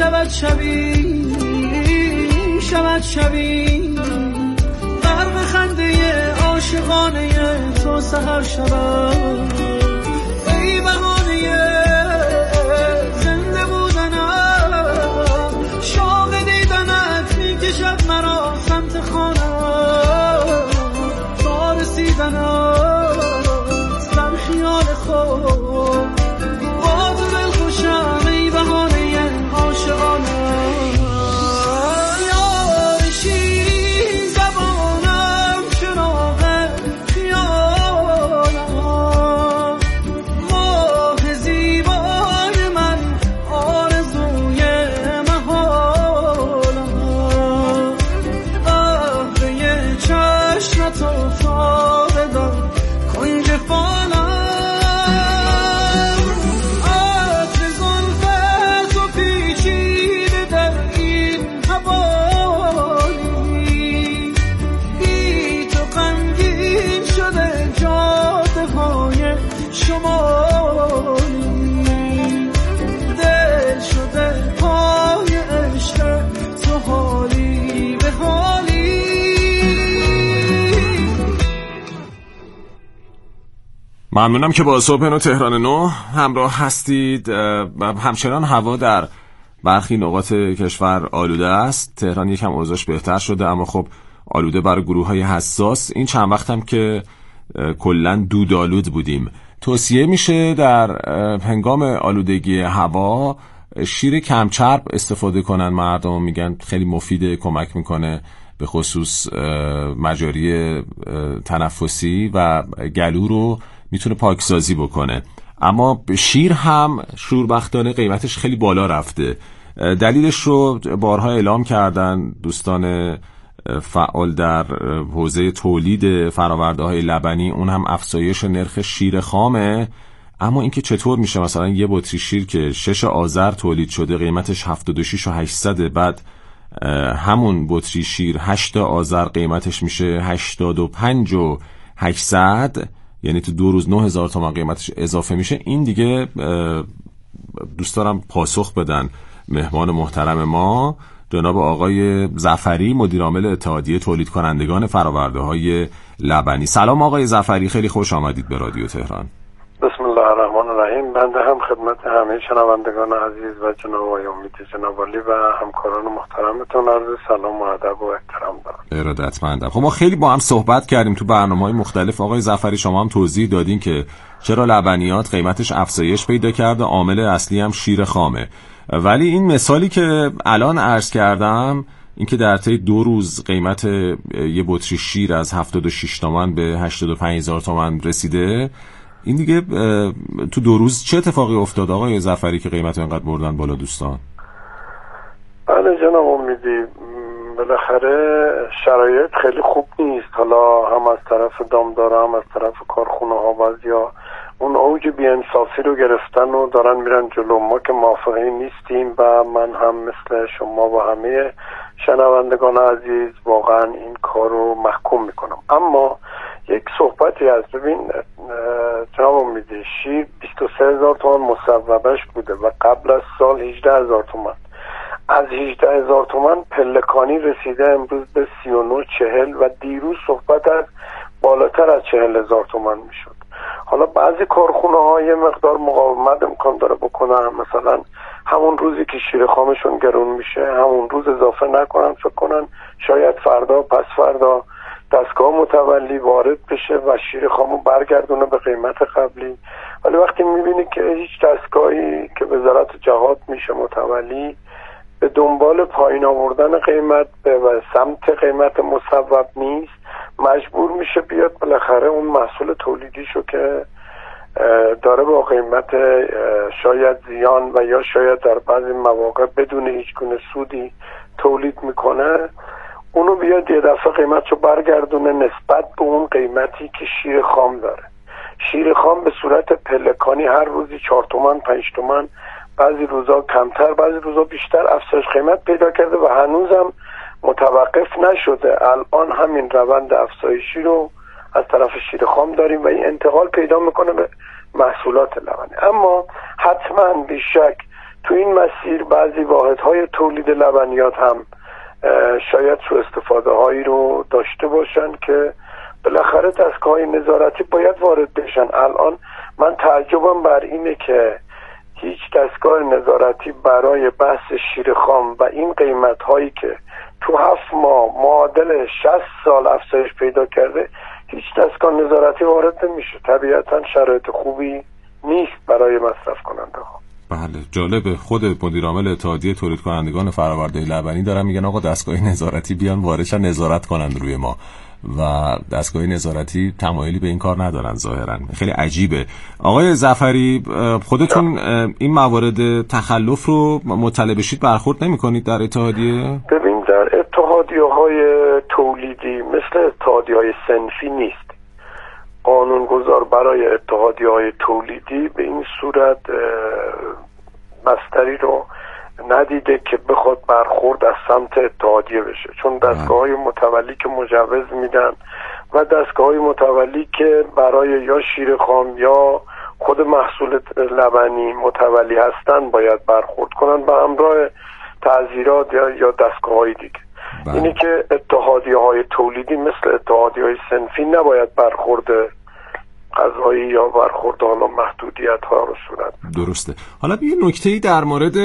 شود شبی غرق خنده عاشقانه تو سحر شود ای بهانه زنده بودنم شوق دیدنت میکشد مرا سمت خانم تا رسیدنت در خیال خود با تو دل خوشم ای بهانه عاشقانه ممنونم که با صبح نو تهران نو همراه هستید. همچنان هوا در برخی نقاط کشور آلوده است. تهران یکم اوضاعش بهتر شده، اما خب آلوده برای گروه‌های حساس. این چند وقت هم که کلاً دودآلود بودیم. توصیه میشه در هنگام آلودگی هوا شیر کمچرب استفاده کنن. مردم میگن خیلی مفیده، کمک میکنه به خصوص مجاری تنفسی و گلو رو میتونه پاکسازی بکنه. اما شیر هم شوربختانه قیمتش خیلی بالا رفته. دلیلش رو بارها اعلام کردن دوستان فعال در حوزه تولید فرآورده‌های لبنی، اون هم افزایش نرخ شیر خامه. اما اینکه چطور میشه مثلا یه بطری شیر که 6 آذر تولید شده قیمتش 76,800، بعد همون بطری شیر 8 آذر قیمتش میشه 85,800، یعنی تو 2 روز 9,000 تومان قیمتش اضافه میشه. این دیگه دوست دارم پاسخ بدن مهمان محترم ما جناب آقای ظفری، مدیر عامل اتحادیه تولید کنندگان فرآورده‌های لبنی. سلام آقای ظفری، خیلی خوش آمدید به رادیو تهران. بسم الله الرحمن الرحیم. بنده هم خدمت همه شنوندگان عزیز و جناب آقای امید جنابعالی و همکاران محترمتون عرض سلام و ادب و احترام دارم. ارادتمندم. خب ما خیلی با هم صحبت کردیم تو برنامه‌های مختلف. آقای ظفری شما هم توضیح دادین که چرا لبنیات قیمتش افزایش پیدا کرده، عامل اصلی هم شیر خامه. ولی این مثالی که الان عرض کردم، این که در طی 2 روز قیمت یه بطری شیر از 76 تومان به 85,000 تومان رسیده، این دیگه تو 2 روز چه اتفاقی افتاد آقای ظفری که قیمت اینقدر بردن بالا دوستان؟ بله جناب امیدی، بالاخره شرایط خیلی خوب نیست. حالا هم از طرف دامدارا هم از طرف کارخونه ها بعضیا اون اوج بی‌انصافی رو گرفتن و دارن میرن جلو. ما که موافقی نیستیم و من هم مثل شما و همه شنوندگان عزیز واقعا این کار رو محکوم میکنم. اما یک صحبتی هست. ببین جناب امیدی، شیر 23,000 تومان مصوبش بوده و قبل از سال 18,000 تومان. از 18,000 تومان پلکانی رسیده امروز به 39-40 و دیروز صحبت از بالاتر از 40,000 تومان میشد. حالا بعضی کارخونه ها یه مقدار مقاومت امکان داره بکنن، مثلا همون روزی که شیر خامشون گرون میشه همون روز اضافه نکنن، فکر کنن شاید فردا پس فردا دستگاه متولی وارد بشه و شیر خامو برگردونه به قیمت قبلی. ولی وقتی میبینی که هیچ دستگاهی که وزارت جهاد میشه متولی به دنبال پایین آوردن قیمت به سمت قیمت مصوب نیست، مجبور میشه بیاد بالاخره اون محصول تولیدیشو که داره با قیمت شاید زیان و یا شاید در بعضی مواقع بدون هیچ گونه سودی تولید میکنه، اونو بیاد یه دفعه قیمتشو برگردونه نسبت به اون قیمتی که شیر خام داره. شیر خام به صورت پلکانی هر روزی 4 تومن 5 تومن، بعضی روزا کمتر بعضی روزا بیشتر افزایش قیمت پیدا کرده و هنوزم متوقف نشده. الان همین روند افزایشی رو از طرف شیر خام داریم و این انتقال پیدا میکنه به محصولات لبنی. اما حتما بیشک تو این مسیر بعضی واحدهای تولید لبنیات هم شاید سوء استفاده هایی رو داشته باشن که بالاخره دستگاه‌های نظارتی باید وارد بشن. الان من تعجبم بر اینه که هیچ دستگاه نظارتی برای بحث شیر خام و این قیمت هایی که تو 7 ماه معادل 60 سال افزایش پیدا کرده، هیچ دستگاه نظارتی وارد نمیشه. طبیعتا شرایط خوبی نیست برای مصرف کننده ها. بله، جالبه. خود مدیر عامل اتحادیه تولید کنندگان فرآورده لبنی دارن میگن آقا دستگاه نظارتی بیان واردشن نظارت کنن روی ما، و دستگاه نظارتی تمایلی به این کار ندارن ظاهرا. خیلی عجیبه. آقای ظفری، خودتون این موارد تخلف رو مطلع بشید برخورد نمی‌کنید در اتحادیه؟ ببین، در اتحادیه‌های تولیدی مثل اتحادیه‌های صنفی نیست. قانونگذار برای اتحادیه‌های تولیدی به این صورت بستری رو ندیده که بخواد برخورد از سمت اتحادیه بشه، چون دستگاه‌های متولی که مجوز میدن و دستگاه‌های متولی که برای یا شیر خام یا خود محصول لبنی متولی هستن باید برخورد کنن به همراه تعزیرات یا دستگاه‌های دیگه. اینی که اتحادیه‌های تولیدی مثل اتحادیه‌های صنفی نباید برخورد قضایی یا برخورد حالا محدودیت‌ها رو صورت. درسته. حالا یه نکته‌ای در مورد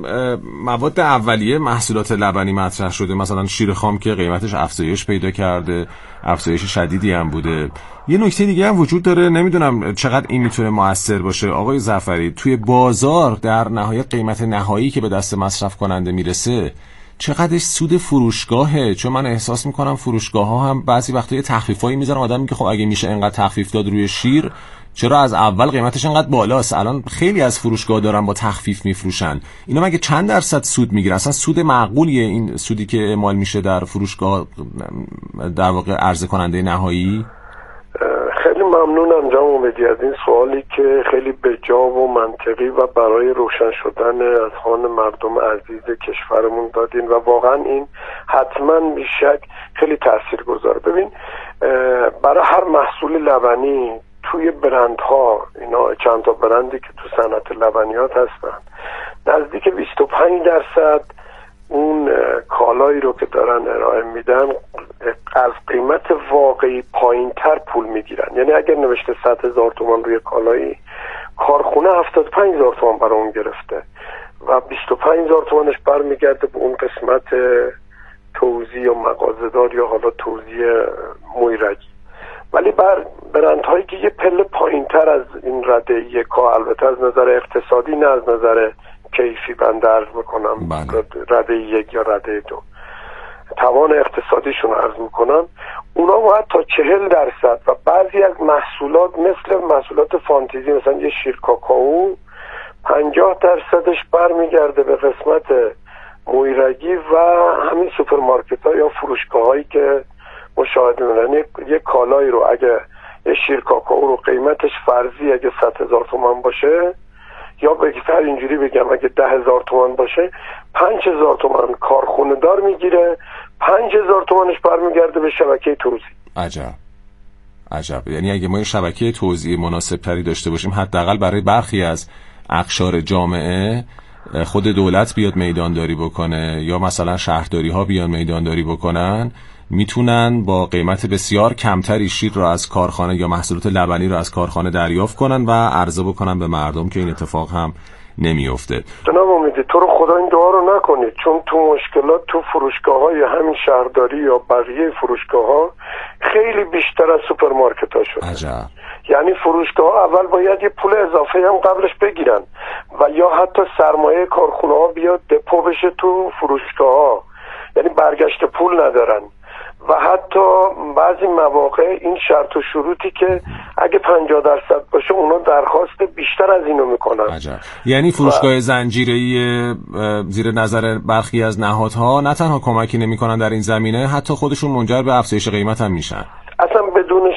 مواد اولیه محصولات لبنی مطرح شده، مثلا شیر خام که قیمتش افزایش پیدا کرده، افزایش شدیدی هم بوده. یه نکته دیگه هم وجود داره، نمیدونم چقدر این میتونه مؤثر باشه. آقای ظفری، توی بازار در نهایت قیمت نهایی که به دست مصرف کننده میرسه چقدرش سود فروشگاهه؟ چون من احساس میکنم فروشگاه ها هم بعضی وقتا یه تخفیفایی میذارن، آدم میگه خب اگه میشه اینقدر تخفیف داد روی شیر، چرا از اول قیمتش اینقدر بالاست؟ الان خیلی از فروشگاه دارن با تخفیف میفروشن. اینا مگه چند درصد سود میگیرن؟ اصلا سود معقولیه این سودی که اعمال میشه در فروشگاه، در واقع عرضه کننده نهایی؟ خیلی ممنونم جناب امیدی از این سوالی که خیلی بجا و منطقی و برای روشن شدن اذهان مردم عزیز کشورمون دادین و واقعا این حتما بیشک خیلی تاثیرگذاره. ببین، برای هر محصول لبنی توی برندها، اینا چند تا برندی که تو صنعت لبنیات هستن، نزدیک 25% اون کالایی رو که دارن ارائه میدن از قیمت واقعی پایین تر پول میگیرن. یعنی اگر نوشته 100,000 تومان روی کالایی، کارخونه 75,000 تومان برای اون گرفته و 25,000 تومانش برمیگرده به اون قسمت توزیع یا مغازه‌دار یا حالا توزیع مویرگی. ولی بر برندهایی که یه پله پایین تر از این رده یک ها، البته از نظر اقتصادی نه از نظر کیفی بنده عرض میکنم، رده 1 یا رده 2 توان اقتصادیشون عرض میکنم، اونا باید تا 40% و بعضی از محصولات مثل محصولات فانتزی مثلا یه شیر کاکائو 50%ش برمیگرده به قسمت مویرگی و همین سوپرمارکت ها یا فروشگاه هایی که مشاهده می‌کنن. یه کالایی رو اگه یه شیر کاکائو رو قیمتش فرضی اگه 100,000 تومان باشه، یا بگیتر اینجوری بگم اگه 10,000 تومان باشه، 5,000 تومان کارخونه دار میگیره، 5,000 تومانش برمیگرده به شبکه توزیع. عجب. یعنی اگه ما یه شبکه توزیع مناسب تری داشته باشیم، حداقل برای برخی از اقشار جامعه، خود دولت بیاد میدانداری بکنه یا مثلا شهرداری ها بیان میدانداری بکنن، میتونن با قیمت بسیار کمتری شیر رو از کارخانه یا محصولات لبنی رو از کارخانه دریافت کنن و عرضه بکنن به مردم که این اتفاق هم نمیفته. جناب امیدی، تو رو خدا این دعا رو نکنید، چون تو مشکلات تو فروشگاه های همین شهرداری یا بقیه فروشگاه ها خیلی بیشتر از سوپرمارکت ها شده. عجب. یعنی فروشگاه ها اول باید یه پول اضافه هم قبلش بگیرن و یا حتی سرمایه کارخونه ها بیاد دپو بشه تو فروشگاه ها، یعنی برگشت پول ندارن و حتی بعضی مواقع این شرط و شروطی که اگه 50% باشه اونا درخواست بیشتر از اینو میکنن. عجب. یعنی فروشگاه زنجیره‌ای زیر نظر برخی از نهادها نه تنها کمکی نمیکنن در این زمینه، حتی خودشون منجر به افزایش قیمت هم میشن. اصلا بدون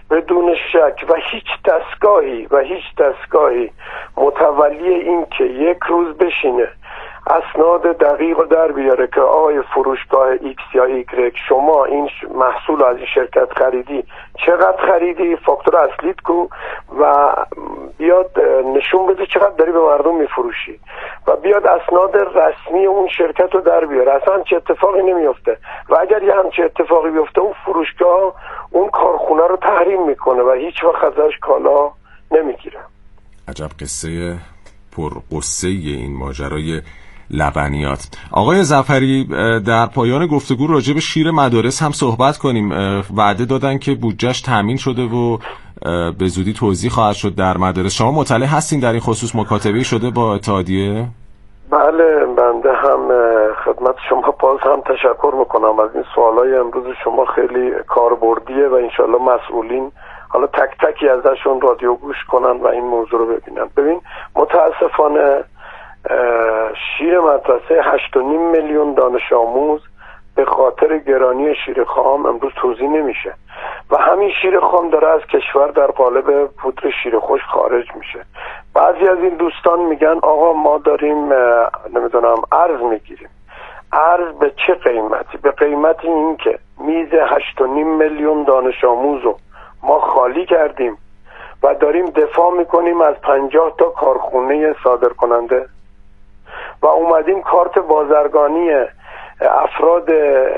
شک و هیچ دستگاهی متولی این که یک روز بشینه اسناد دقیق رو در بیاره که آقای فروشگاه ایکس یا ایگرگ شما این محصول از این شرکت خریدی، چقدر خریدی، فاکتور اصلیت کو و بیاد نشون بده چقدر داری به مردم میفروشی و بیاد اسناد رسمی اون شرکت رو در بیاره. اصلا چه اتفاقی نمیفته و اگر یه همچه اتفاقی بیفته اون فروشگاه اون کارخونه رو تحریم میکنه و هیچ وقت ازش کالا نمیگیره. عجب قصه پرقصه این ماجرای لبنیات. آقای ظفری، در پایان گفتگو راجع به شیر مدارس هم صحبت کنیم. وعده دادن که بودجهش تامین شده و به زودی توزیع خواهد شد در مدارس. شما مطلع هستین در این خصوص؟ مکاتبه شده با اتحادیه؟ بله، بنده هم خدمت شما باز هم تشکر میکنم از این سوالای امروز شما، خیلی کاربردیه و انشالله مسئولین حالا تک تکی ازشون رادیو گوش کنن و این موضوع رو ببینن. ببین متاسفانه شیر مدرسه 8.5 میلیون دانش آموز به خاطر گرانی شیر خام امروز توزیع نمیشه و همین شیر خام داره از کشور در قالب پودر شیر خشک خارج میشه. بعضی از این دوستان میگن آقا ما داریم نمیدونم ارز میگیریم. ارز به چه قیمتی؟ به قیمت این که میز 8.5 میلیون دانش آموز رو ما خالی کردیم و داریم دفاع میکنیم از 50 تا کارخونه صادر کننده و اومدیم کارت بازرگانی افراد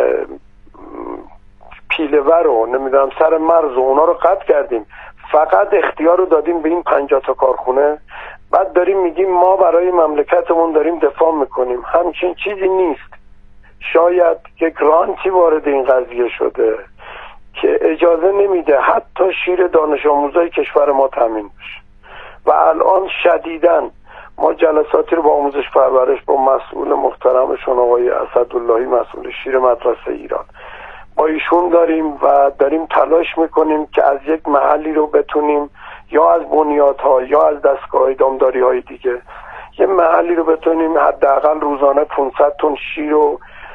پیله‌ور رو نمیدونم سر مرز و اونا رو قطع کردیم، فقط اختیار رو دادیم به این 50 تا کارخونه. بعد داریم میگیم ما برای مملکتمون داریم دفاع میکنیم. همچین چیزی نیست. شاید یک رانتی وارد این قضیه شده که اجازه نمیده حتی شیر دانش آموزای کشور ما تامین بشه و الان شدیداً ما جلساتی رو با آموزش پرورش با مسئول محترمشون آقای اسداللهی مسئول شیر مدرسه ایران با ایشون داریم و داریم تلاش میکنیم که از یک محلی رو بتونیم یا از بنیادها یا از دستگاه دامداری های دیگه یه محلی رو بتونیم حداقل روزانه 500 تن شیر رو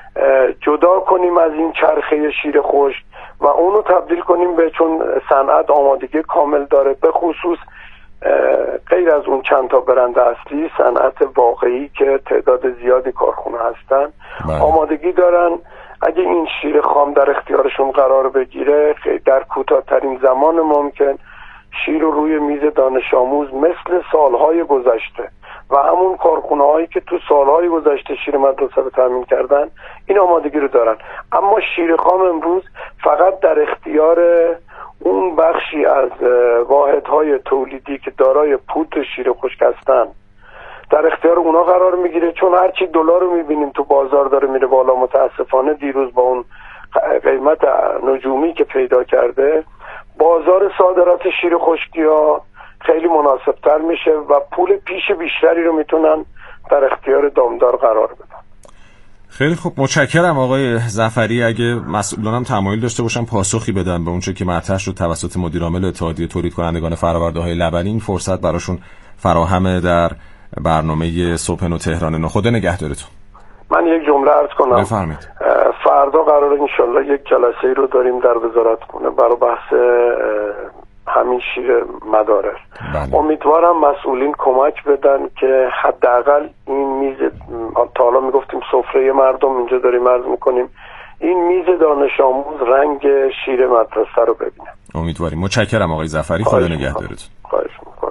جدا کنیم از این چرخه شیر خشک و اونو تبدیل کنیم به، چون صنعت آمادگی کامل داره، به خصوص غیر از اون چند تا برند اصلی صنعت واقعی که تعداد زیادی کارخونه هستن آمادگی دارن. اگه این شیر خام در اختیارشون قرار بگیره در کوتاه‌ترین زمان ممکن شیر رو روی میز دانش آموز مثل سالهای گذشته و همون کارخونه هایی که تو سالهای گذشته شیر مدرسه رو تامین کردن این آمادگی رو دارن. اما شیر خام امروز فقط در اختیار اون بخشی از واحدهای تولیدی که دارای پودر شیر خشک هستن در اختیار اونا قرار میگیره. چون هرچی دلار رو میبینیم تو بازار داره میره بالا، متاسفانه دیروز با اون قیمت نجومی که پیدا کرده بازار صادرات شیر خشکی ها خیلی مناسب تر میشه و پول پیش بیشتری رو میتونن در اختیار دامدار قرار بدن. خیلی خوب، متشکرم آقای ظفری. اگه مسئولان هم تمایل داشته باشن پاسخی بدن به اونچه که مطرح شد توسط مدیر عامل اتحادیه تولید کنندگان فرآورده‌های لبنی، این فرصت براشون فراهمه در برنامه صبح نو تهران نو. خدا نگهدارتون. من یک جمله عرض کنم. بفرمایید. فردا قراره انشالله یک جلسه رو داریم در وزارت خونه برای بحث همین شیر مدارس. بله. امیدوارم مسئولین کمک بدن که حداقل این میز، تا حالا میگفتیم سفره مردم، اینجا داریم عرض میکنیم این میز دانش آموز رنگ شیر مدرسه رو ببینه. امیدواریم. متشکرم آقای ظفری. خدا نگهدارتون. خواهش میکنم.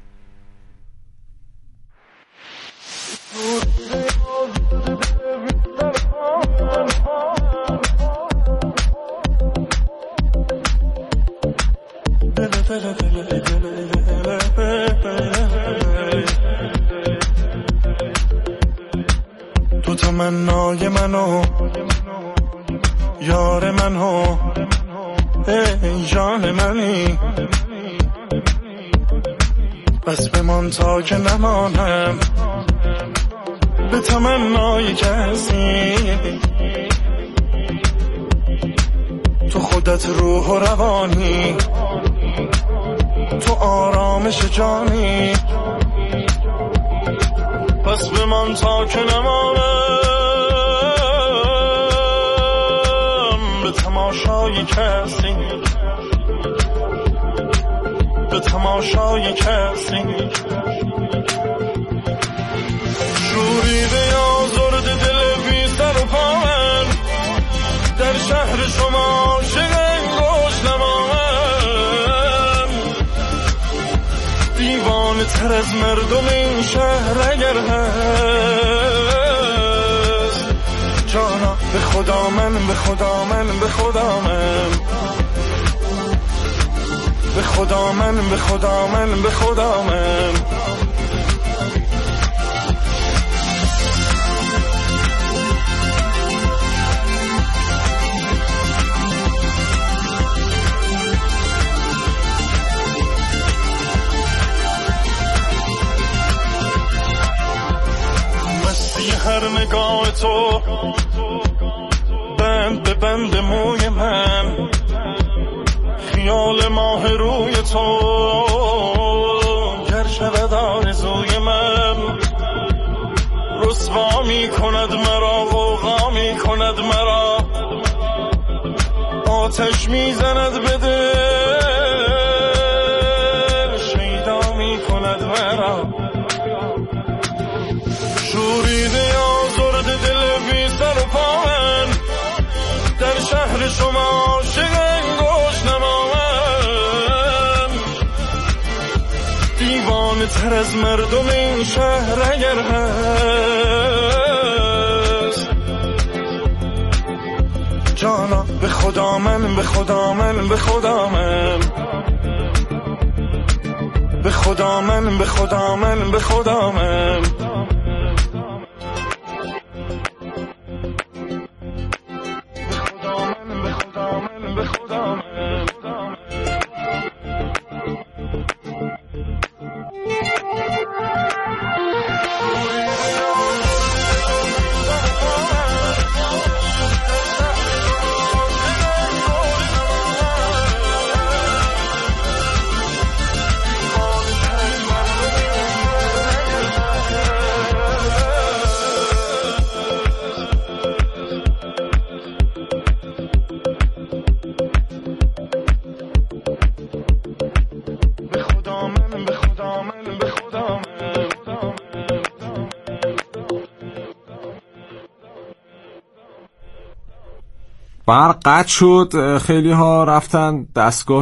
تو تمنای منو یار منو ای جان منی، بس بمان تا که نمانم به تمنای کسی. تو خودت روح و روانی، تو آرامش جانی، پس بمان تا که نمانم به تماشای کسی، به تماشای کسی. شوری به از مردم این شهر اگر هست، جانا به خدا من، به خدا من، به خدا من، به خدا من، به خدا من، به خدا من. هر نگاه تو بند به بند موی من، خیال ماه روی تو گر شود آرزوی من، رسوا می کند مرا، غوغا می کند مرا، آتش می زند به دل، شیدا می کند مرا، شوریده آزرده دل بی سر و پا من، در شهر شما عاشق انگوش نما من، دیوانه تر از مردم این شهر اگر هست، جانا به خدا من، به خدا من، به خدا من، به خدا من، به خدا من، به خدا من. برق قطع شد، خیلی ها رفتن دستگاه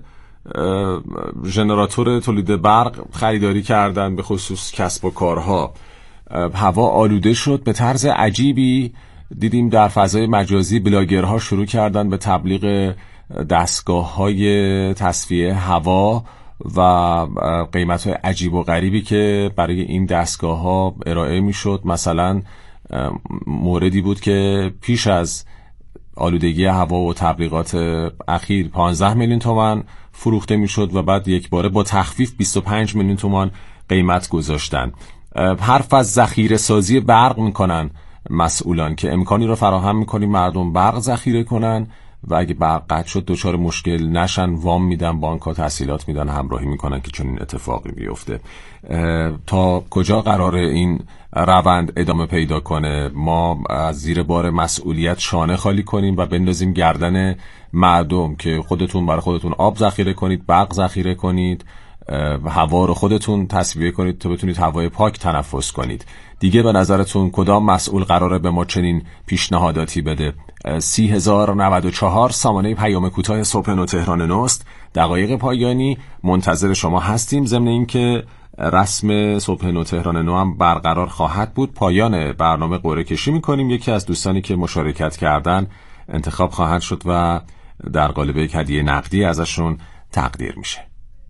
ژنراتور تولید برق خریداری کردن، به خصوص کسب و کارها. هوا آلوده شد به طرز عجیبی. دیدیم در فضای مجازی بلاگرها شروع کردن به تبلیغ دستگاه‌های تصفیه هوا و قیمت‌های عجیب و غریبی که برای این دستگاه‌ها ارائه می‌شد. مثلا موردی بود که پیش از آلودگی هوا و تبلیغات اخیر 15 میلیون تومان فروخته میشد و بعد یک باره با تخفیف 25 میلیون تومان قیمت گذاشتن. حرف از ذخیره سازی برق میکنن مسئولان که امکانی رو فراهم میکنیم مردم برق ذخیره کنن و اگه برق قطع شد دچار مشکل نشن، وام میدن، بانک‌ها تسهیلات میدن، همراهی میکنن که چنین اتفاقی بیفته. تا کجا قراره این روند ادامه پیدا کنه؟ ما از زیر بار مسئولیت شانه خالی کنیم و بندازیم گردن مردم که خودتون برای خودتون آب ذخیره کنید، برق ذخیره کنید، هوا رو خودتون تصفیه کنید تا بتونید هوای پاک تنفس کنید. دیگه به نظرتون کدام مسئول قراره به ما چنین پیشنهاداتی بده؟ 30,094 سامانه پیام کوتاه صبح نو تهران نوست. دقایق پایانی منتظر شما هستیم. ضمن اینکه رسم صبح نو تهران نو هم برقرار خواهد بود. پایان برنامه قرعه کشی می‌کنیم. یکی از دوستانی که مشارکت کردن انتخاب خواهد شد و در قالب یک هدیه نقدی ازشون تقدیر میشه.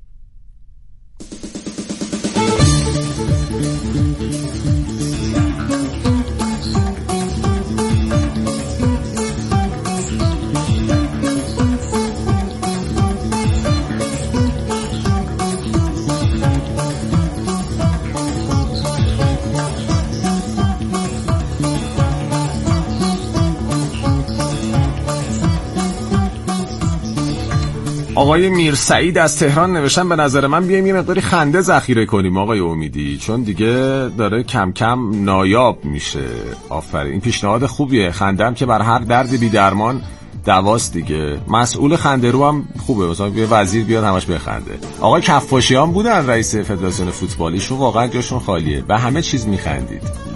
آقای میرسعید از تهران نوشتن به نظر من بیایم یه مقداری خنده ذخیره کنیم آقای امیدی، چون دیگه داره کم کم نایاب میشه. آفرین، این پیشنهاد خوبیه. خنده هم که بر هر درد بی درمان دواست دیگه. مسئول خنده رو هم خوبه، مثلا یه وزیر بیاد همش بخنده. آقای کفاشیان بودن رئیس فدراسیون فوتبال، ایشون واقعا جاشون خالیه، به همه چیز میخندید.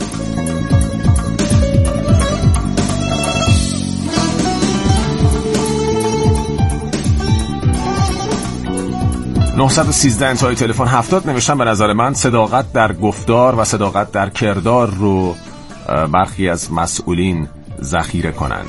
913 انتهای تلفن 70 نوشتن به نظر من صداقت در گفتار و صداقت در کردار رو برخی از مسئولین ذخیره کنند.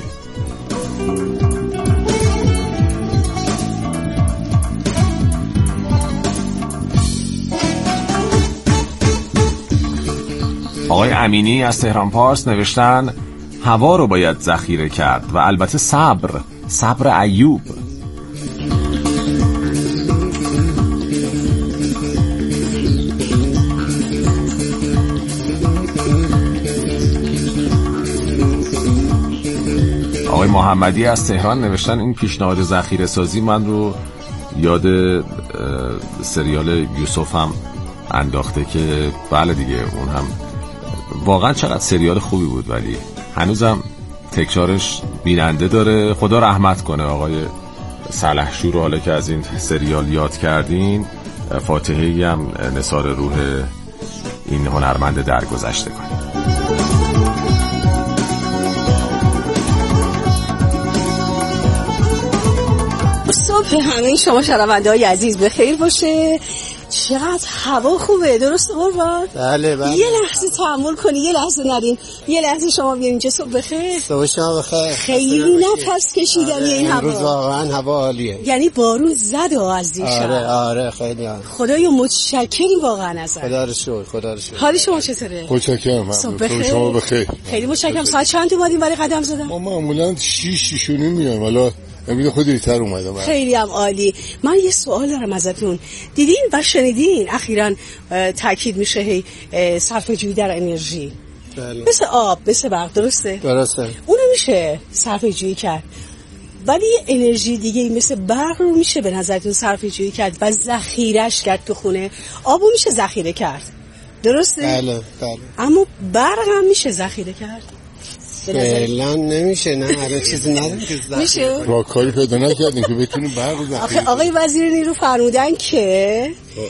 آقای امینی از تهران پارس نوشتن هوا رو باید ذخیره کرد و البته صبر ایوب. آقای محمدی از تهران نوشتن این پیشنهاد ذخیره سازی من رو یاد سریال یوسف هم انداخته که بله دیگه اون هم واقعا چقدر سریال خوبی بود، ولی هنوزم تکرارش بیننده داره. خدا رحمت کنه آقای سلحشور رو، حالا که از این سریال یاد کردین فاتحه‌ای هم نثار روح این هنرمند درگذشته کنید. صبح همه شما شنونده‌های عزیز بخیر باشه. چقدر هوا خوبه، درست قربان؟ بله. یه لحظه تحمل کنی، یه لحظه ندین، یه لحظه شما بیاین اینجا. صبح بخیر. صبح شما بخیر. خیلی نفس کشیدم این هوا. امروز واقعا هوا عالیه. یعنی بارون زد از دیشب. آره خیلی عالی. خدایا متشکریم واقعا ازت. خدا رو شکر. حال شما چطوره؟ متشکرم. صبح شما بخیر. خیلی متشکرم. ساعت چند اومدین برای قدم زدن؟ ما معمولا 6 میایم، حالا امید خود دیرتر اومدم. خیلی هم عالی. من یه سوال دارم ازتون. دیدین و شنیدین اخیراً تاکید میشه هی صرفه‌جویی در انرژی. بله. مثل آب، مثل برق، درسته؟ اونو میشه صرفه‌جویی کرد. ولی انرژی دیگه مثل برق رو میشه به نظرتون صرفه‌جویی کرد و ذخیره‌اش کرد تو خونه؟ آبو میشه ذخیره کرد. درسته؟ بله. اما برق هم میشه ذخیره کرد؟ فعلا نمیشه. نه هر چیزی نداره میشه. راهکاری پیدا نکردیم که بتونیم برق رو ذخیره کنیم. آقای وزیر نیرو فرمودن که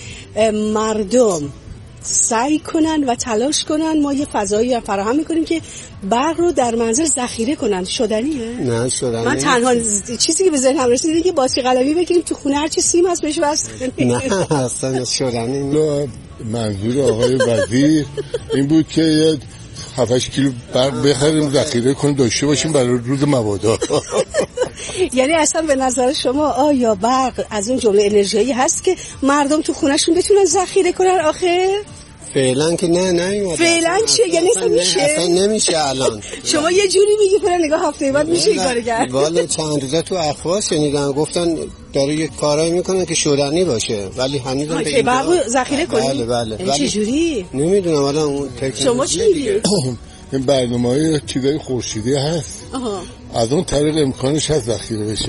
مردم سعی کنن و تلاش کنن، ما یه فضایی فراهم میکنیم که برق رو در منزل ذخیره کنن. شدنیه؟ نه شدنی. من تنها چیزی که به ذهنم رسید اینه که باتری قلمی بگیریم تو خونه هر چی سیم هست بهش وصل کنیم. نه اصلا شدنی نیست. منظور آقای وزیر این بود که 7-8 کیلو برق بخریم ذخیره کنیم داشته باشیم برای روز مبادا. یعنی اصلا به نظر شما آیا برق از اون جمله انرژی هست که مردم تو خونهشون بتونن ذخیره کنن؟ آخه فعلا که نه فعلا چیه؟ یعنی میشه؟ اصلا نمیشه الان. شما یه جوری میگی فعلا نگاه هفته بعد میشه این کارو کرد. والا چند روزه تو اخبار شنیدم گفتن داره یه کارایی میکنن که شدنی باشه، ولی هنوز که برق ذخیره کنی. بله. چه جوری؟ نمیدونم الان اون تکنولوژی. شما چی میگی؟ این برنامه‌های چیزای خورشیدی هست. از اون طریق امکانش هست ذخیره بشه.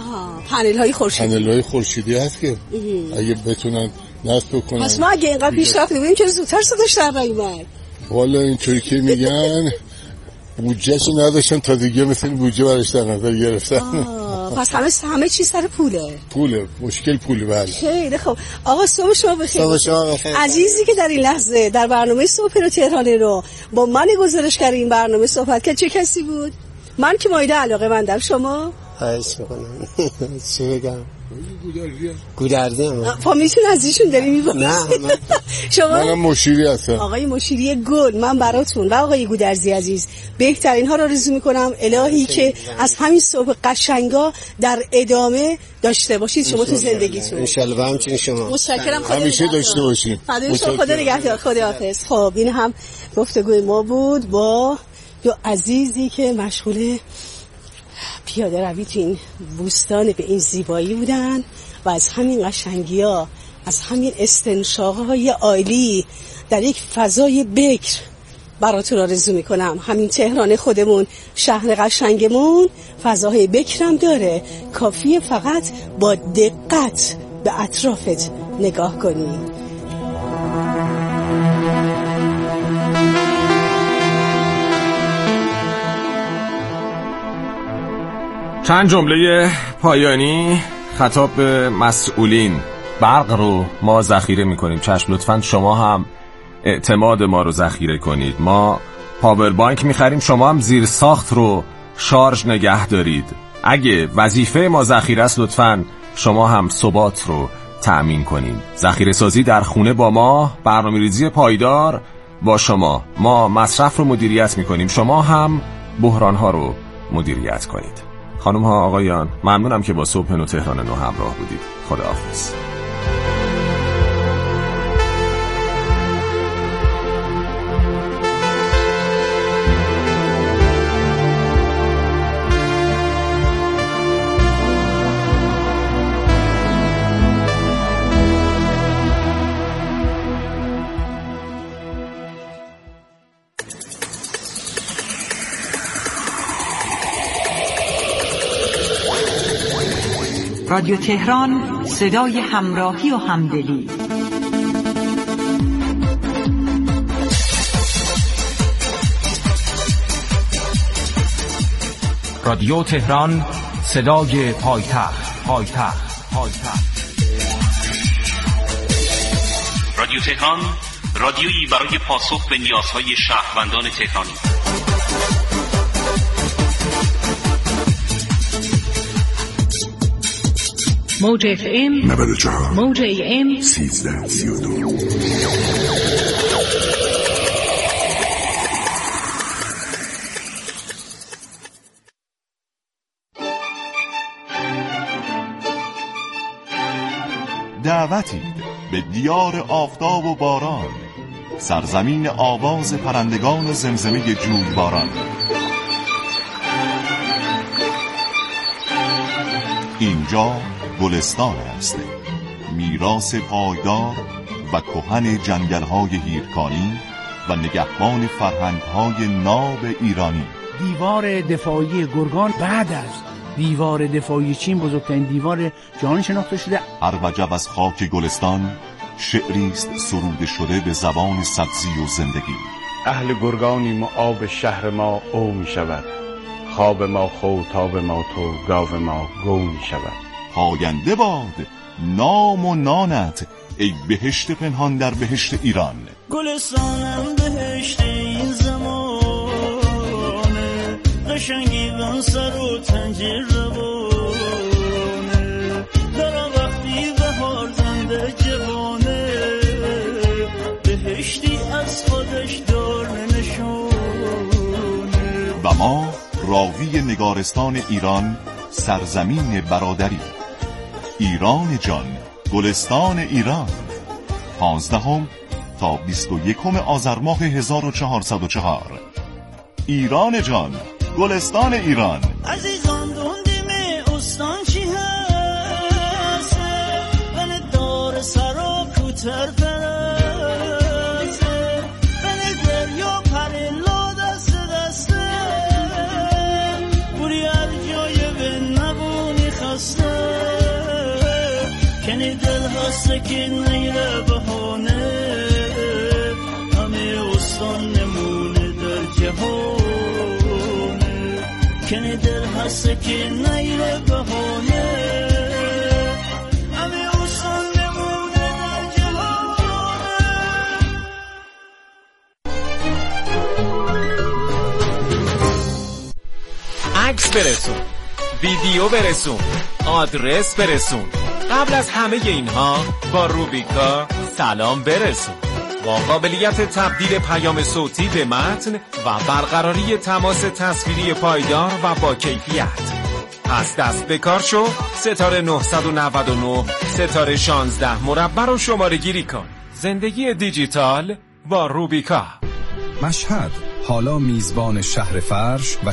پنل‌های خورشیدی هست که اگه بتونن نصب کنن. پس ما اگه اینقدر پیشرفت بودیم چرا زودتر صداش در نیومد؟ والا اینطوری که میگن بودجه‌شو نداشتن تا دیگه مثل بودجه براش در نظر گرفتن. پس همه چیز سر پوله. مشکل پوله. بله. خیلی خب آقا صبح شما بخیر. صبح شما بخیر. عزیزی که در این لحظه در برنامه صبح رو تهران رو با من گزارشگر این برنامه صحبت کرد چه کسی بود؟ من که مایده علاقه مندم. شما؟ خواهش میکنم. چی بگم؟ گودرزی هم فامیلتون از ایشون داری میباید؟ نه شما؟ منم مشیری هستم. آقای مشیری گل، من براتون و آقای گودرزی عزیز بهترین ها رو آرزو میکنم. الهی که از همین صبح قشنگا در ادامه داشته باشید شما تو زندگیتون ان شاء الله. و همچنین شما. متشکرم. همیشه داشته باشید. خدا نگهدار. خداحافظ. خب این هم گفتگوی ما بود با دو عزیزی که مشغول پیاده روی تو این بوستان به این زیبایی بودن و از همین قشنگی‌ها، از همین استنشاق‌های عالی در یک فضای بکر براتون آرزو میکنم. همین تهران خودمون، شهر قشنگمون فضاهای بکرم داره، کافیه فقط با دقت به اطرافت نگاه کنی. چند جمله پایانی خطاب به مسئولین. برق رو ما ذخیره میکنیم، چشم لطفاً شما هم اعتماد ما رو ذخیره کنید. ما پاور بانک میخریم، شما هم زیر ساخت رو شارژ نگه دارید. اگه وظیفه ما ذخیره است لطفاً شما هم ثبات رو تأمین کنیم. ذخیره سازی در خونه با ما، برنامه‌ریزی پایدار با شما. ما مصرف رو مدیریت میکنیم، شما هم بحران‌ها رو مدیریت کنید. خانم ها آقایان، ممنونم که با صبح نو تهران نو همراه بودید. خداحافظ. رادیو تهران، صدای همراهی و همدلی. رادیو تهران، صدای پایتخت. رادیو تهران، رادیویی برای پاسخ به نیازهای شهروندان تهرانی. موج FM 94 موج AM 1332. دعوتی به دیار آفتاب و باران، سرزمین آواز پرندگان و زمزمه جویباران. اینجا گلستان است، میراث پایدار و کهن جنگل‌های هیرکانی و نگهبان فرهنگ‌های ناب ایرانی. دیوار دفاعی گرگان بعد از دیوار دفاعی چین بزرگترین دیوار جهان شناخته شده. هر وجب از خاک گلستان شعری است سروده شده به زبان سبزی و زندگی. اهل گرگانیم و آب شهر ما او می شود، خواب ما خوتاب ما تو گاو ما گو می شود. پاینده باد نام و نانت ای بهشت پنهان در بهشت ایران. گلستانم بهشت این زمانه، قشنگی بن سر و تنجیر روانه، در وقتی بهار زنده جوانه، بهشتی از خودش دار نشونه. و ما راوی نگارستان ایران، سرزمین برادری. ایران جان، گلستان ایران. 15 تا 21 آذر ماه 1404. ایران جان، گلستان ایران. عزیزان دوندیم استان چی هست، بله دار سرا کوتر پرسته، بله دریا پریلا دست دسته، بوری هر جای به نبونی خسته، کنی دل هسته که نیره بهانه، همه استان نمونه در جهانه، کنی دل هسته که نیره بهانه، همه استان نمونه در جهانه. عکس برسون، ویدیو برسون، آدرس برسون. قبل از همه اینها با روبیکا سلام برسون. با قابلیت تبدیل پیام صوتی به متن و برقراری تماس تصویری پایدار و با کیفیت. پس دست به کار شو، ستاره 999 ستاره 16 مربع رو شماره گیری کن. زندگی دیجیتال با روبیکا. مشهد حالا میزبان شهر فرش و